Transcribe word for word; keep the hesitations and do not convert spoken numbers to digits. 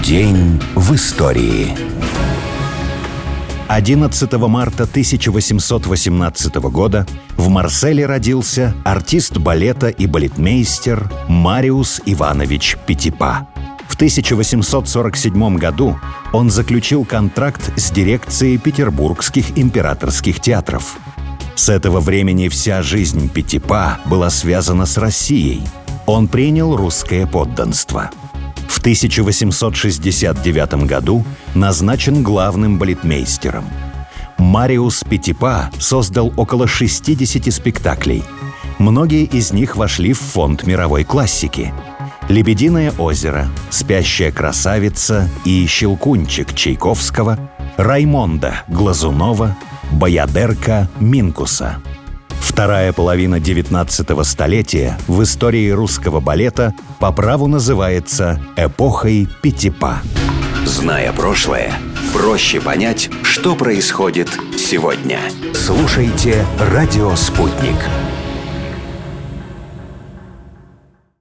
День в истории. одиннадцатого марта тысяча восемьсот восемнадцатого года в Марселе родился артист балета и балетмейстер Мариус Иванович Петипа. В тысяча восемьсот сорок седьмом году он заключил контракт с дирекцией петербургских императорских театров. С этого времени вся жизнь Петипа была связана с Россией. Он принял русское подданство. В тысяча восемьсот шестьдесят девятом году назначен главным балетмейстером. Мариус Петипа создал около шестидесяти спектаклей. Многие из них вошли в фонд мировой классики. «Лебединое озеро», «Спящая красавица» и «Щелкунчик» Чайковского, «Раймонда» Глазунова, «Баядерка» Минкуса. Вторая половина девятнадцатого столетия в истории русского балета по праву называется эпохой Петипа. Зная прошлое, проще понять, что происходит сегодня. Слушайте «Радио Спутник».